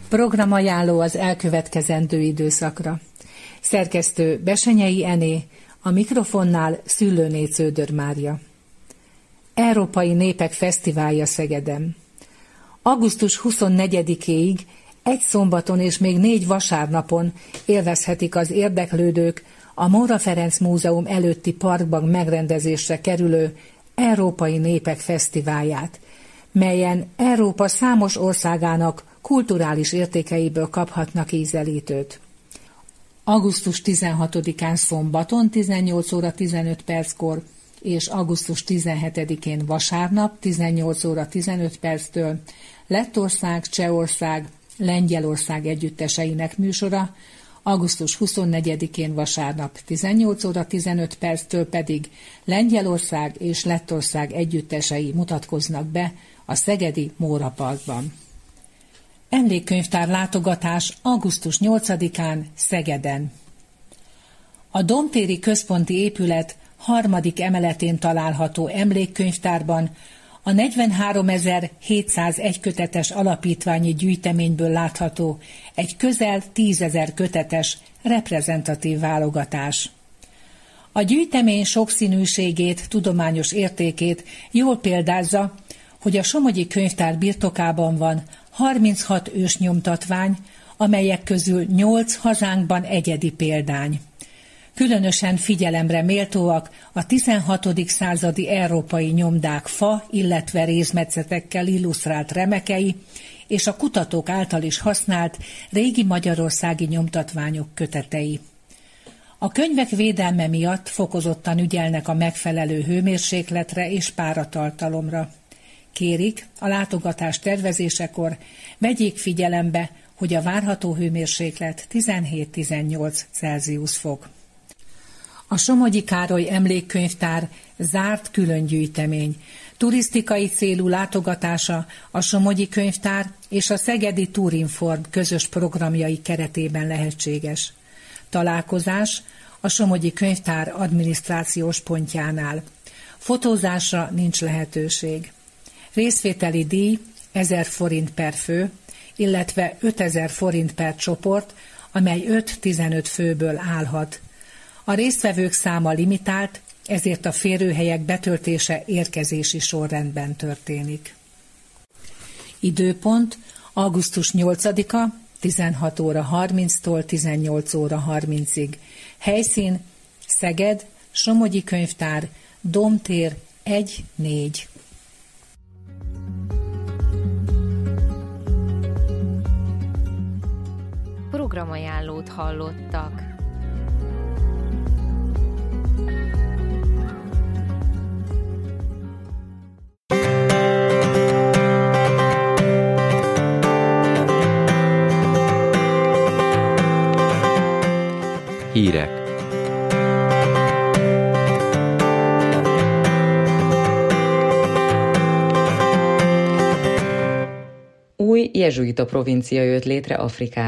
Programajánló az elkövetkezendő időszakra. Szerkesztő Besenyei Ené, a mikrofonnál Szüllőné Cződör Mária. Európai Népek Fesztiválja Szegeden. Augusztus 24-éig egy szombaton és még 4 vasárnapon élvezhetik az érdeklődők a Móra Ferenc Múzeum előtti parkban megrendezésre kerülő Európai Népek Fesztiválját, melyen Európa számos országának kulturális értékeiből kaphatnak ízelítőt. Augusztus 16-án szombaton 18 óra 15 perckor és augusztus 17-én vasárnap 18 óra 15 perctől Lettország, Csehország, Lengyelország együtteseinek műsora, augusztus 24-én vasárnap 18 óra 15 perctől pedig Lengyelország és Lettország együttesei mutatkoznak be a szegedi Móra Parkban. Emlékkönyvtár látogatás augusztus 8-án Szegeden. A Domtéri Központi Épület 3. emeletén található emlékkönyvtárban a 43.701 kötetes alapítványi gyűjteményből látható egy közel 10.000 kötetes reprezentatív válogatás. A gyűjtemény sokszínűségét, tudományos értékét jól példázza, hogy a Somogyi Könyvtár birtokában van 36 ősnyomtatvány, amelyek közül 8 hazánkban egyedi példány. Különösen figyelemre méltóak a 16. századi európai nyomdák fa, illetve rézmetszetekkel illusztrált remekei, és a kutatók által is használt régi magyarországi nyomtatványok kötetei. A könyvek védelme miatt fokozottan ügyelnek a megfelelő hőmérsékletre és páratartalomra. Kérik, a látogatás tervezésekor vegyék figyelembe, hogy a várható hőmérséklet 17-18 Celsius fok. A Somogyi Károly Emlékkönyvtár zárt különgyűjtemény. Turisztikai célú látogatása a Somogyi Könyvtár és a Szegedi Tourinform közös programjai keretében lehetséges. Találkozás a Somogyi Könyvtár adminisztrációs pontjánál. Fotózásra nincs lehetőség. Részvételi díj 1000 forint per fő, illetve 5000 forint per csoport, amely 5-15 főből állhat. A résztvevők száma limitált, ezért a férőhelyek betöltése érkezési sorrendben történik. Időpont augusztus 8-a 16 óra 30-tól 18 óra 30-ig. Helyszín Szeged, Somogyi Könyvtár, Domtér 1-4. Programajánlót hallottak. Hírek. Új jezsuita provincia jött létre Afrikában.